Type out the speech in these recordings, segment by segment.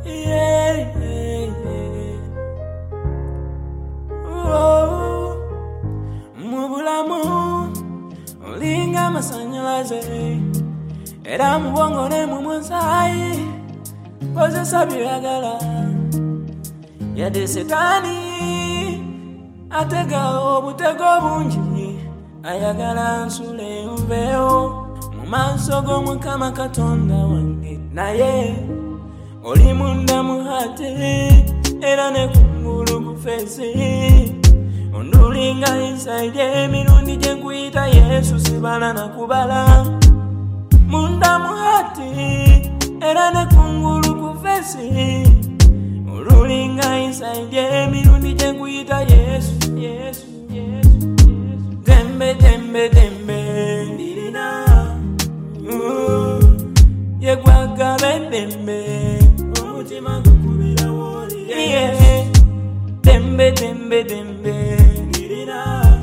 Oh, mubulamu olinga masanyalaze era mubongo ne mumunsayi kozesa byagala yade setani atega obutego bungi ayagala nsule nveewo mu maaso g'Omukama Katonda wange naye oli munda mu hati era ne kungulu ku feesi ondulinga inside emirundi gye nkuyita Yesu sibala na kubala munda mu hati era ne kungulu ku feesi ondulinga inside emirundi gye nkuyita Yesu Yesu Yesu dembe dembe dembe ndirina yegwagabe dembe omutima gukubira woli dembe dembe dembe ndirina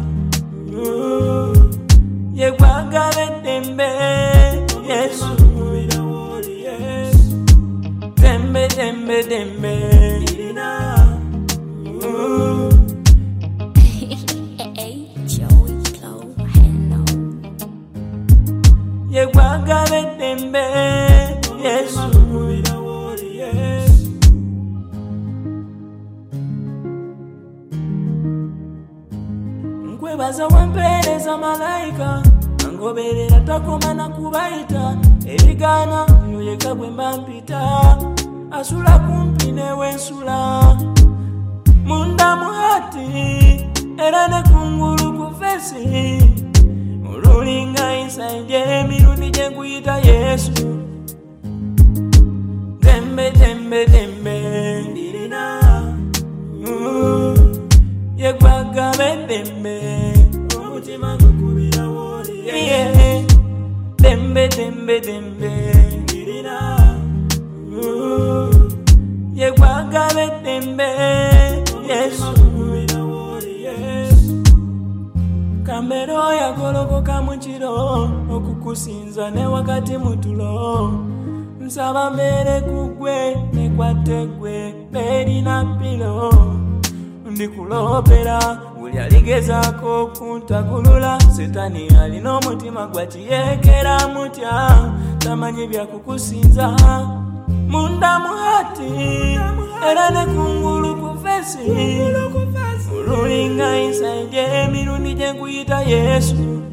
yegwagabe dembe Yesu gukubira woli dembe dembe dembe ndirina yegwagabe dembe Yesu gukubira woli nkwebaza wampeereza malayika angoberera takoma na kubayita ebigana oyo yeka bwe mba mpita asula kumpi newensula munda mu hati era ne kungulu ku feesi olulinga inside emirundi gye nkuyita Yesu dembe dembe dembe ndirina yegwagabe dembe omutima gukubira woli dembe dembe dembe ndirina yegwagabe dembe Yesu gukubira woli kambero yagolokoka mu kiro okukusinza ne wakati mutulo nsaba mbere kugwe nekwate gwe berina pilo ndikulopera buli aligezaako okuntagulula setani alina omutima gwakiyekera mutya tamanyi byakukusinza munda mu hati era ne kungulu ku feesi olulinga inside emirundi gye nkuyita Yesu